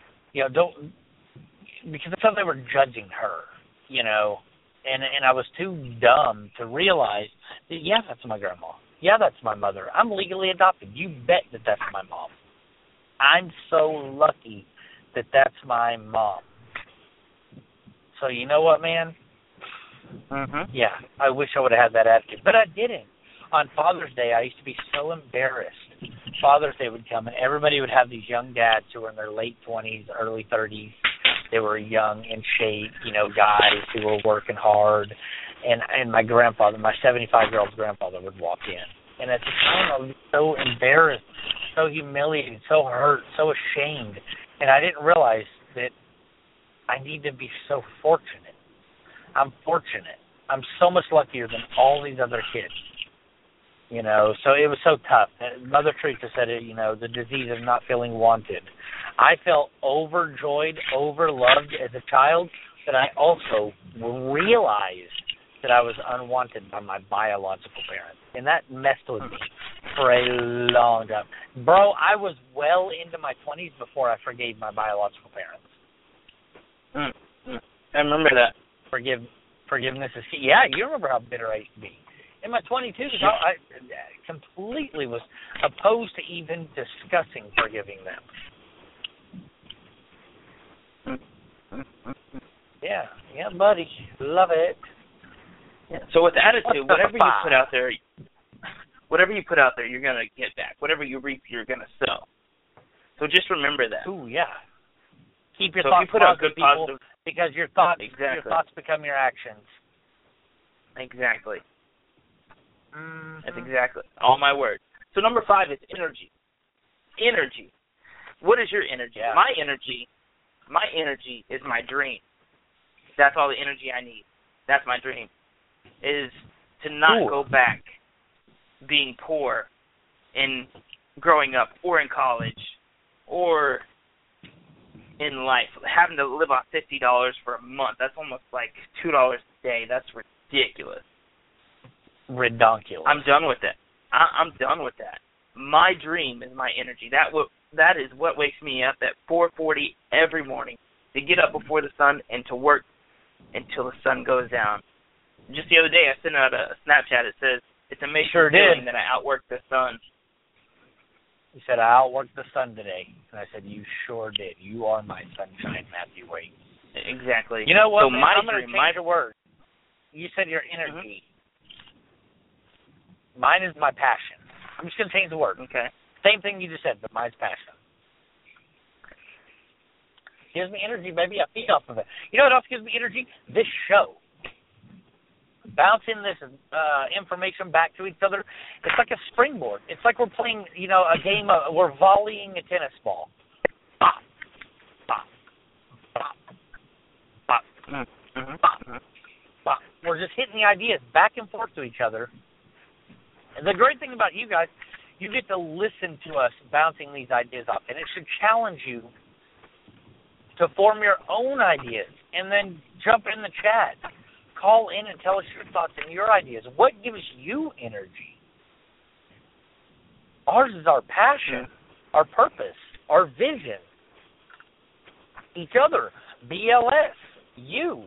because I felt they were judging her, And I was too dumb to realize that, yeah, that's my grandma. Yeah, that's my mother. I'm legally adopted. You bet that that's my mom. I'm so lucky that that's my mom. So you know what, man? Yeah, I wish I would have had that attitude. But I didn't. On Father's Day, I used to be so embarrassed. Father's Day would come, and everybody would have these young dads who were in their late 20s, early 30s. They were young, in shape, guys who were working hard. And my grandfather, my 75-year-old grandfather, would walk in. And at the time, I was so embarrassed, so humiliated, so hurt, so ashamed. And I didn't realize that I need to be so fortunate. I'm fortunate. I'm so much luckier than all these other kids. So it was so tough. Mother Teresa said it, the disease of not feeling wanted. I felt overjoyed, overloved as a child, but I also realized that I was unwanted by my biological parents. And that messed with me for a long time. Bro, I was well into my 20s before I forgave my biological parents. I remember that. Forgiveness is key. Yeah, you remember how bitter I used to be. In my 22s, I completely was opposed to even discussing forgiving them. Yeah, buddy. Love it. Yeah. So with attitude, whatever you put out there, you're going to get back. Whatever you reap, you're going to sow. So just remember that. Ooh, yeah. Keep your thoughts positive, people, because your thoughts become your actions. Exactly. That's exactly all my words. So number 5 is energy. Energy. What is your energy? Yeah. My energy is my dream. That's all the energy I need. That's my dream, is to not go back being poor in growing up or in college or in life, having to live on $50 for a month. That's almost like $2 a day. That's ridiculous. Redonkulous. I'm done with it. I'm done with that. My dream is my energy. That is what wakes me up at 4:40 every morning, to get up before the sun and to work until the sun goes down. Just the other day, I sent out a Snapchat. It says, it's amazing feeling that I outworked the sun. You said, I outworked the sun today. And I said, you sure did. You are my sunshine, Matthew Wade. Exactly. You know what, so man? I'm going to change your word. You said your energy. Mine is my passion. I'm just going to change the word. Okay. Same thing you just said, but mine's passion. Gives me energy, baby. I feed off of it. You know what else gives me energy? This show. Bouncing this information back to each other. It's like a springboard. It's like we're playing, a game we're volleying a tennis ball. Pop, pop, pop, pop, pop, pop. We're just hitting the ideas back and forth to each other. And the great thing about you guys, You get to listen to us bouncing these ideas off, and it should challenge you to form your own ideas, and then jump in the chat. Call in and tell us your thoughts and your ideas. What gives you energy? Ours is our passion, our purpose, our vision. Each other. BLS. You.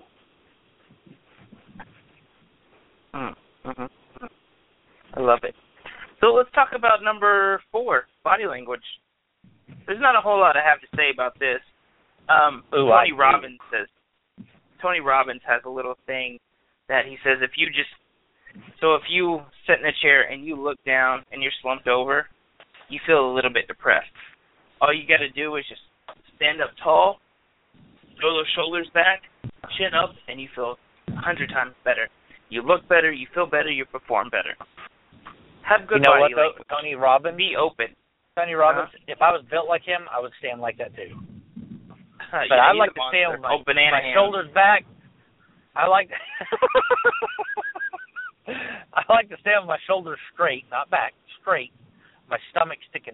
Mm-hmm. I love it. So let's talk about number 4, body language. There's not a whole lot I have to say about this. Tony Robbins has a little thing that he says if you sit in a chair and you look down and you're slumped over, you feel a little bit depressed. All you got to do is just stand up tall, throw those shoulders back, chin up, and you feel 100 times better. You look better, you feel better, you perform better. Have good body language. Tony Robbins? Be open. Tony Robbins, if I was built like him, I would stand like that too. But I like to stand with my shoulders back. I like to stand with my shoulders straight, not back, straight. My stomach sticking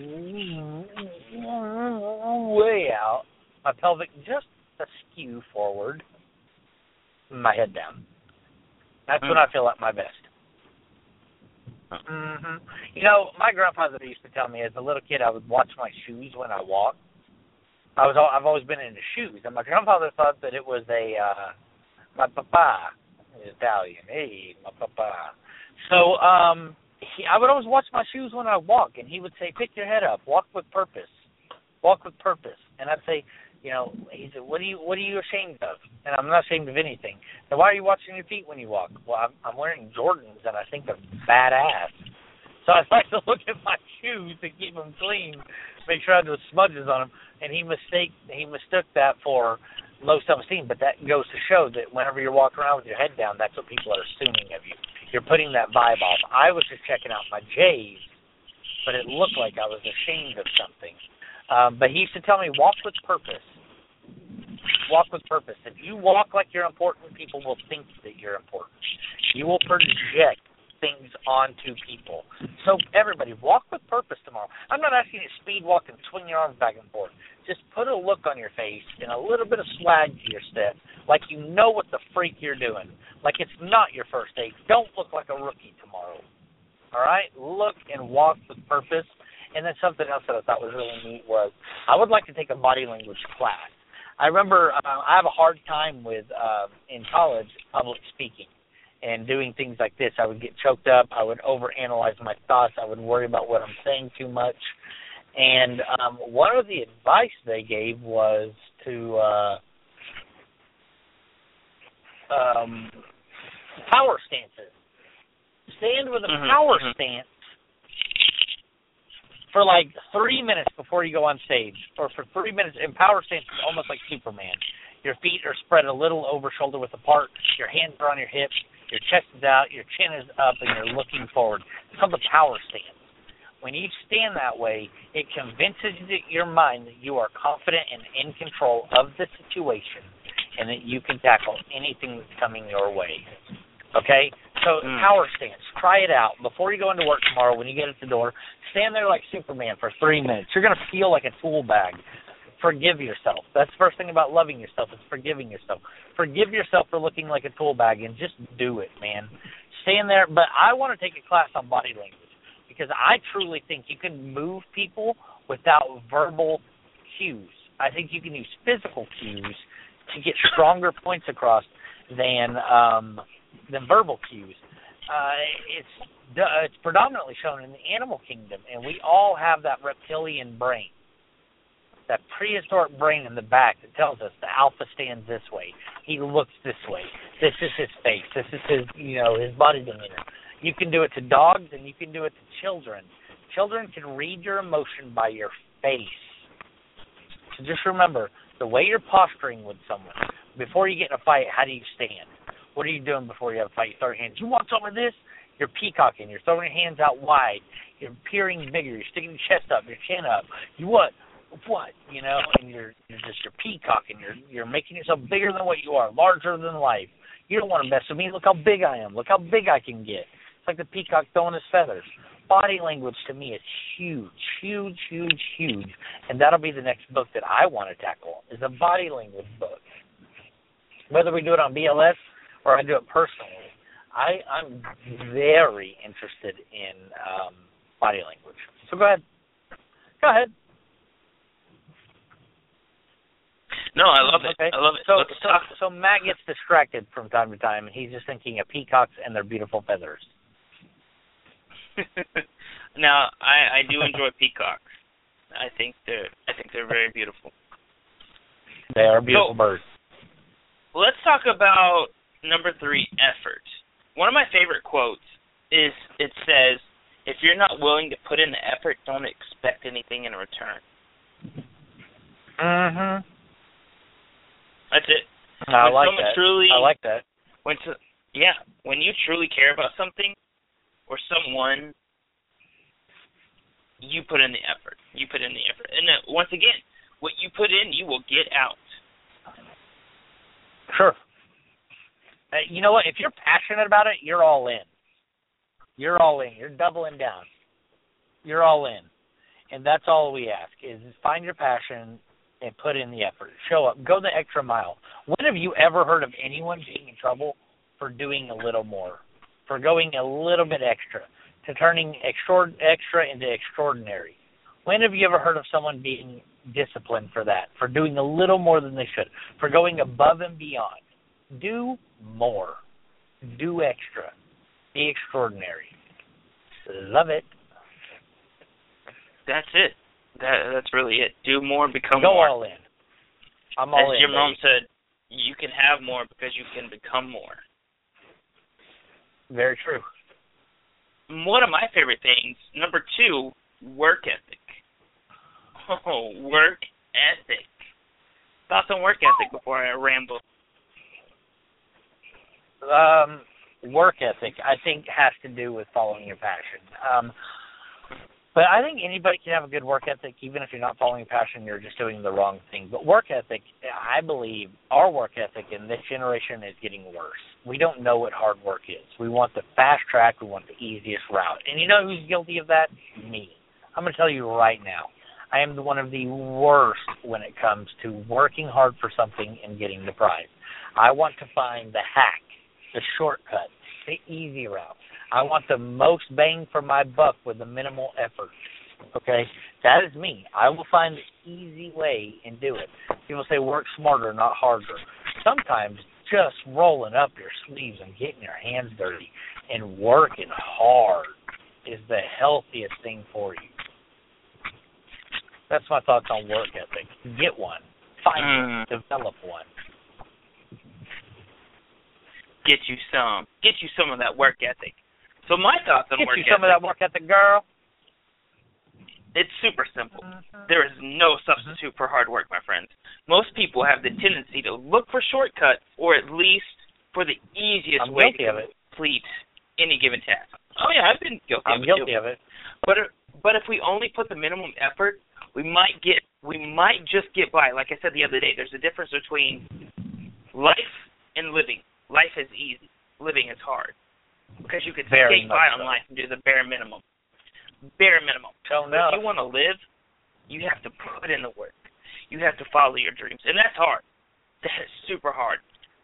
way out. My pelvic just askew forward. My head down. That's when I feel at my best. Mm-hmm. You know, my grandfather used to tell me as a little kid I would watch my shoes when I walk. I've always been into shoes, and my grandfather thought that it was my papa, Italian. Hey, my papa. So I would always watch my shoes when I walk, and he would say, "Pick your head up, walk with purpose, walk with purpose." And I'd say, he said, "What are you ashamed of?" And I'm not ashamed of anything. Then why are you watching your feet when you walk? Well, I'm wearing Jordans, and I think they're badass. So I like to look at my shoes to keep them clean, make sure I have no smudges on them. And he mistook that for low self-esteem. But that goes to show that whenever you're walking around with your head down, that's what people are assuming of you. You're putting that vibe off. I was just checking out my J's, but it looked like I was ashamed of something. But he used to tell me, walk with purpose. Walk with purpose. If you walk like you're important, people will think that you're important. You will project things onto people. So everybody, walk with purpose tomorrow. I'm not asking you to speed walk and swing your arms back and forth. Just put a look on your face and a little bit of swag to your step, like you know what the freak you're doing. Like it's not your first date. Don't look like a rookie tomorrow. All right? Look and walk with purpose. And then something else that I thought was really neat was I would like to take a body language class. I remember I have a hard time with, in college, public speaking and doing things like this. I would get choked up. I would overanalyze my thoughts. I would worry about what I'm saying too much. And one of the advice they gave was to power stances. Stand with a power stance for like 3 minutes before you go on stage, or for 3 minutes. In power stance, it's almost like Superman. Your feet are spread a little over shoulder width apart. Your hands are on your hips. Your chest is out. Your chin is up, and you're looking forward. It's called the power stance. When you stand that way, it convinces your mind that you are confident and in control of the situation, and that you can tackle anything that's coming your way. Okay? So power stance. Try it out. Before you go into work tomorrow, when you get at the door, stand there like Superman for 3 minutes. You're going to feel like a tool bag. Forgive yourself. That's the first thing about loving yourself, is forgiving yourself. Forgive yourself for looking like a tool bag, and just do it, man. Stand there. But I want to take a class on body language, because I truly think you can move people without verbal cues. I think you can use physical cues to get stronger points across than verbal cues. It's predominantly shown in the animal kingdom, and we all have that reptilian brain, that prehistoric brain in the back that tells us the alpha stands this way, he looks this way, this is his face, this is his, his body demeanor. You can do it to dogs, and you can do it to children. Children can read your emotion by your face. So just remember, the way you're posturing with someone, before you get in a fight, how do you stand? What are you doing before you have a fight? You throw your hands. You want some of this? You're peacocking. You're throwing your hands out wide. You're peering bigger. You're sticking your chest up, your chin up. You what? What? And you're peacocking. You're making yourself bigger than what you are, larger than life. You don't want to mess with me. Look how big I am. Look how big I can get. It's like the peacock throwing his feathers. body language to me is huge, huge, huge, huge. And that'll be the next book that I want to tackle, is a body language book. Whether we do it on BLS or I do it personally, I'm very interested in body language. So go ahead. Go ahead. No, I love it. Okay. I love it. So Matt gets distracted from time to time, and he's just thinking of peacocks and their beautiful feathers. Now, I do enjoy peacocks. I think they're very beautiful. They are beautiful birds. Let's talk about number 3, effort. One of my favorite quotes is, it says, if you're not willing to put in the effort, don't expect anything in return. Mm-hmm. That's it. I like that. When you truly care about something or someone, you put in the effort. And once again, what you put in, you will get out. Sure. You know what? If you're passionate about it, you're all in. You're all in. You're doubling down. You're all in. And that's all we ask, is find your passion and put in the effort. Show up. Go the extra mile. When have you ever heard of anyone being in trouble for doing a little more, for going a little bit extra, to turning extra into extraordinary? When have you ever heard of someone being disciplined for that, for doing a little more than they should, for going above and beyond? Do more. Do extra. Be extraordinary. Love it. That's it. That's really it. Do more, become Go more. all in. I'm all in. As your mom said, you can have more because you can become more. Very true. One of my favorite things, number 2, work ethic. Oh, work ethic. Thoughts on work ethic before I ramble? Work ethic, I think, has to do with following your passion. But I think anybody can have a good work ethic, even if you're not following your passion, you're just doing the wrong thing. But work ethic, I believe our work ethic in this generation is getting worse. We don't know what hard work is. We want the fast track. We want the easiest route. And you know who's guilty of that? Me. I'm going to tell you right now. I am one of the worst when it comes to working hard for something and getting the prize. I want to find the hack, the shortcut, the easy route. I want the most bang for my buck with the minimal effort. Okay? That is me. I will find the easy way and do it. People say work smarter, not harder. Sometimes just rolling up your sleeves and getting your hands dirty and working hard is the healthiest thing for you. That's my thoughts on work ethic. Get one. Find one. Develop one. Get you some of that work ethic. So my thoughts on work ethic. Get you some of that work ethic, girl. It's super simple. There is no substitute for hard work, my friends. Most people have the tendency to look for shortcuts, or at least for the easiest way to complete any given task. Oh yeah, I've been guilty of it. But if we only put the minimum effort, we might just get by. Like I said the other day, there's a difference between life and living. Life is easy. Living is hard. Because you could skate by on life and do the bare minimum. Bare minimum. If you want to live, you have to put in the work. You have to follow your dreams. And that's hard. That is super hard.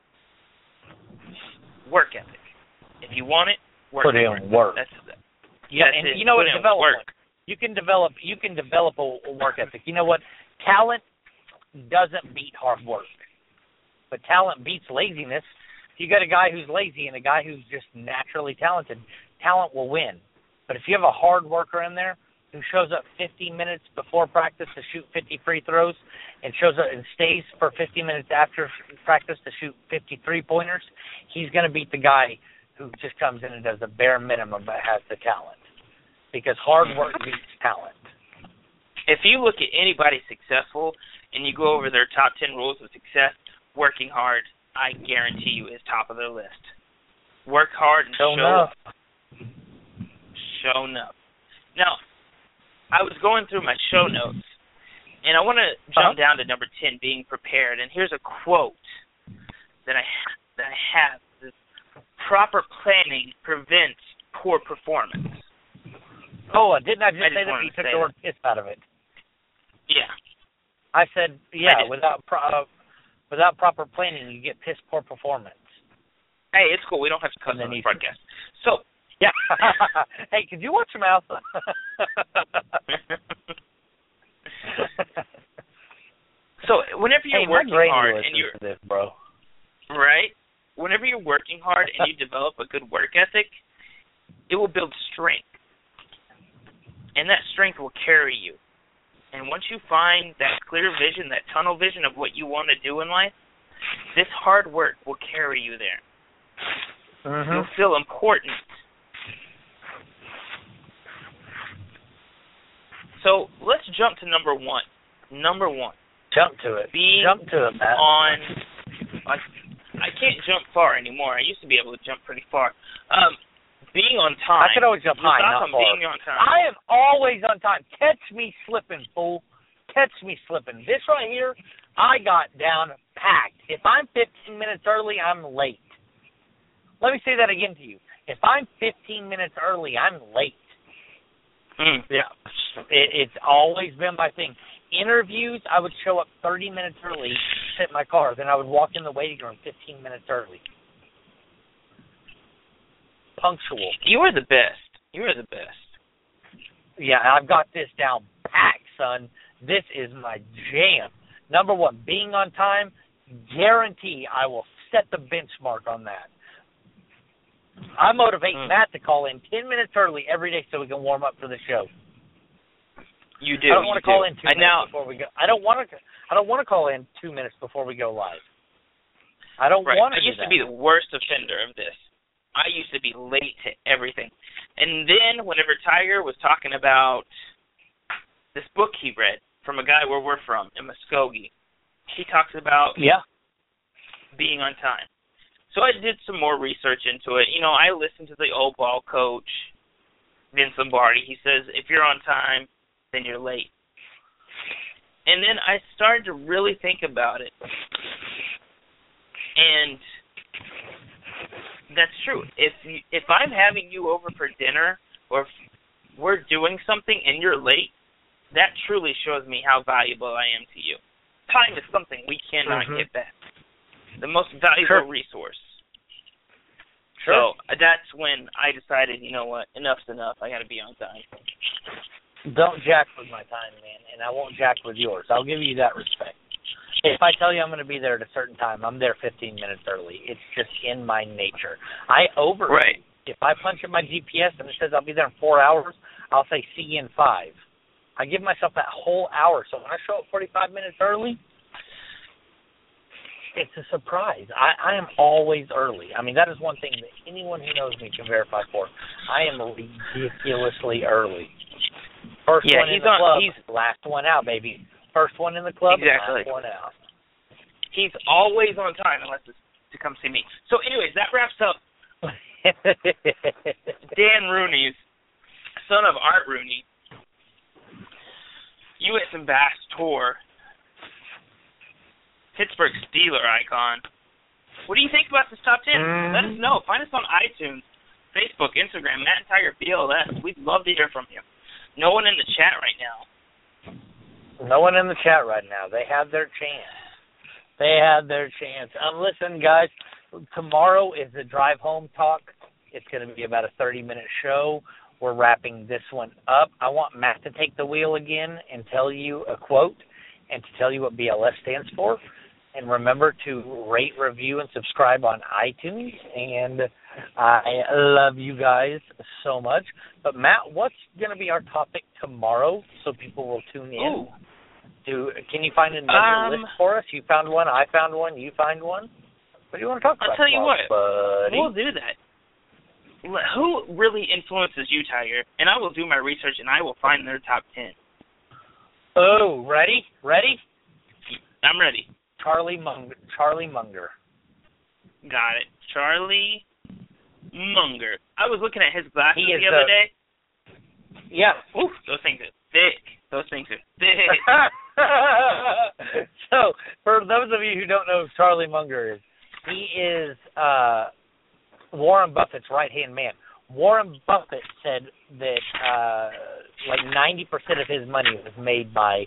Work ethic. If you want it, put in work. That's it. Yeah, and you know what? Develop work. You can develop a work ethic. You know what? Talent doesn't beat hard work. But talent beats laziness. If you got a guy who's lazy and a guy who's just naturally talented, talent will win. But if you have a hard worker in there who shows up 15 minutes before practice to shoot 50 free throws and shows up and stays for 50 minutes after practice to shoot 50 three-pointers, he's going to beat the guy who just comes in and does the bare minimum but has the talent. Because hard work beats talent. If you look at anybody successful and you go over their top 10 rules of success, working hard, I guarantee you, is top of their list. Work hard and show up. Show up. Now, I was going through my show notes, and I want to jump down to number 10, being prepared. And here's a quote that I have. This, proper planning prevents poor performance. Oh, didn't I just I say that you took the word piss out of it? Yeah. I said, yeah, without proper planning, you get piss poor performance. Hey, it's cool. We don't have to cuss on this broadcast. So. Yeah. Hey, could you watch your mouth? So whenever you're working hard and you're this, bro. Right, whenever you're working hard and you develop a good work ethic, it will build strength, and that strength will carry you. And once you find that clear vision, that tunnel vision of what you want to do in life, this hard work will carry you there. Mm-hmm. You'll feel important. So let's jump to number one. Number one. Jump to it. Jump to it, Matt. I can't jump far anymore. I used to be able to jump pretty far. Being on time. I could always jump high, not far. Being on time. I am always on time. Catch me slipping, fool. Catch me slipping. This right here, I got down packed. If I'm 15 minutes early, I'm late. Let me say that again to you. If I'm 15 minutes early, I'm late. Yeah. It's always been my thing. Interviews, I would show up 30 minutes early, sit in my car, then I would walk in the waiting room 15 minutes early. Punctual. You are the best. You are the best. Yeah, I've got this down packed, son. This is my jam. Number one, being on time, guarantee I will set the benchmark on that. I motivate Matt to call in 10 minutes early every day so we can warm up for the show. You do. I don't want to call in 2 minutes now, before we go. I don't want to call in 2 minutes before we go live. I don't want to. I used to be the worst offender of this. I used to be late to everything. And then whenever Tiger was talking about this book he read from a guy where we're from, in Muskogee, he talks about being on time. So I did some more research into it. You know, I listened to the old ball coach, Vince Lombardi. He says, if you're on time, then you're late. And then I started to really think about it. And that's true. If I'm having you over for dinner or if we're doing something and you're late, that truly shows me how valuable I am to you. Time is something we cannot get back. The most valuable resource. So that's when I decided, you know what, enough's enough. I got to be on time. Don't jack with my time, man, and I won't jack with yours. I'll give you that respect. If I tell you I'm going to be there at a certain time, I'm there 15 minutes early. It's just in my nature. I overrate. If I punch in my GPS and it says I'll be there in 4 hours, I'll say see you in 5. I give myself that whole hour. So when I show up 45 minutes early, it's a surprise. I am always early. I mean, that is one thing that anyone who knows me can verify for. I am ridiculously early. First one in the club, last one out, baby. First one in the club, last one out. He's always on time unless it's to come see me. So anyways, that wraps up Dan Rooney's, son of Art Rooney, U.S. Ambassador, Pittsburgh Steeler icon. What do you think about this top 10? Let us know. Find us on iTunes, Facebook, Instagram, Matt and Tiger BLS. We'd love to hear from you. No one in the chat right now. No one in the chat right now. They have their chance. They had their chance. Listen, guys, tomorrow is the drive home talk. It's going to be about a 30-minute show. We're wrapping this one up. I want Matt to take the wheel again and tell you a quote and to tell you what BLS stands for. And remember to rate, review, and subscribe on iTunes. And I love you guys so much. But, Matt, what's going to be our topic tomorrow so people will tune in? Can you find another list for us? You found one, I found one, you find one? What do you want to talk about? I'll tell you what. Buddy? We'll do that. Who really influences you, Tiger? And I will do my research, and I will find their top 10. Oh, ready? Ready? I'm ready. Charlie Munger. Got it. Charlie Munger. I was looking at his glasses the other day. Yeah. Ooh, those things are thick. Those things are thick. So, for those of you who don't know who Charlie Munger is, he is Warren Buffett's right-hand man. Warren Buffett said that like 90% of his money was made by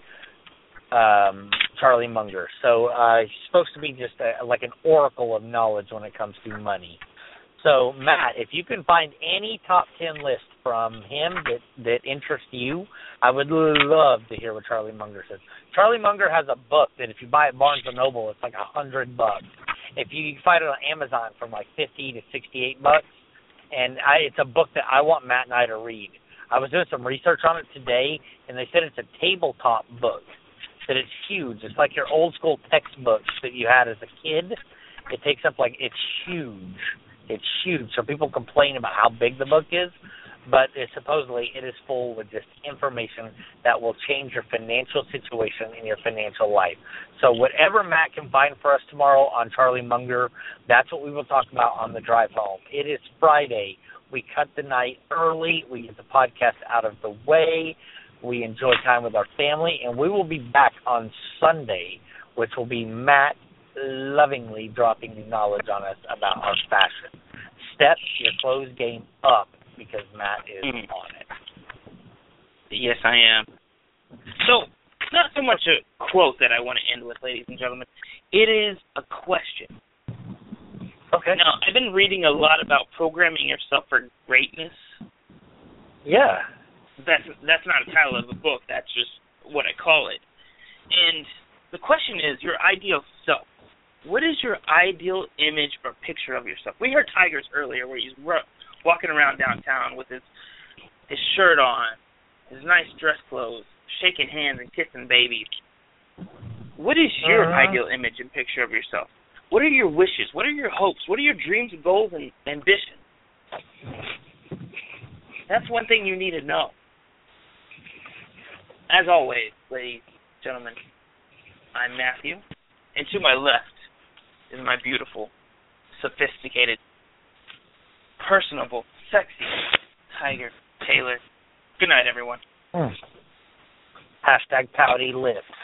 Charlie Munger. So he's supposed to be just like an oracle of knowledge when it comes to money. So, Matt, if you can find any top 10 list from him that interests you, I would love to hear what Charlie Munger says. Charlie Munger has a book that if you buy at Barnes & Noble, it's like $100. If you find it on Amazon from like $50 to $68, and it's a book that I want Matt and I to read. I was doing some research on it today, and they said it's a tabletop book, that it's huge. It's like your old school textbooks that you had as a kid. It takes up it's huge. It's huge. So people complain about how big the book is, but supposedly it is full with just information that will change your financial situation in your financial life. So whatever Matt can find for us tomorrow on Charlie Munger, that's what we will talk about on the drive home. It is Friday. We cut the night early. We get the podcast out of the way. We enjoy time with our family, and we will be back on Sunday, which will be Matt lovingly dropping knowledge on us about our fashion. Step your clothes game up because Matt is on it. Yes, I am. So, not so much a quote that I want to end with, ladies and gentlemen. It is a question. Okay. Now, I've been reading a lot about programming yourself for greatness. Yeah. That's not a title of the book. That's just what I call it. And the question is, your ideal self. What is your ideal image or picture of yourself? We heard Tigers earlier where he's walking around downtown with his shirt on, his nice dress clothes, shaking hands and kissing babies. What is your ideal image and picture of yourself? What are your wishes? What are your hopes? What are your dreams, goals, and ambitions? That's one thing you need to know. As always, ladies and gentlemen, I'm Matthew, and to my left is my beautiful, sophisticated, personable, sexy Tiger Taylor. Good night, everyone. Hashtag pouty lift.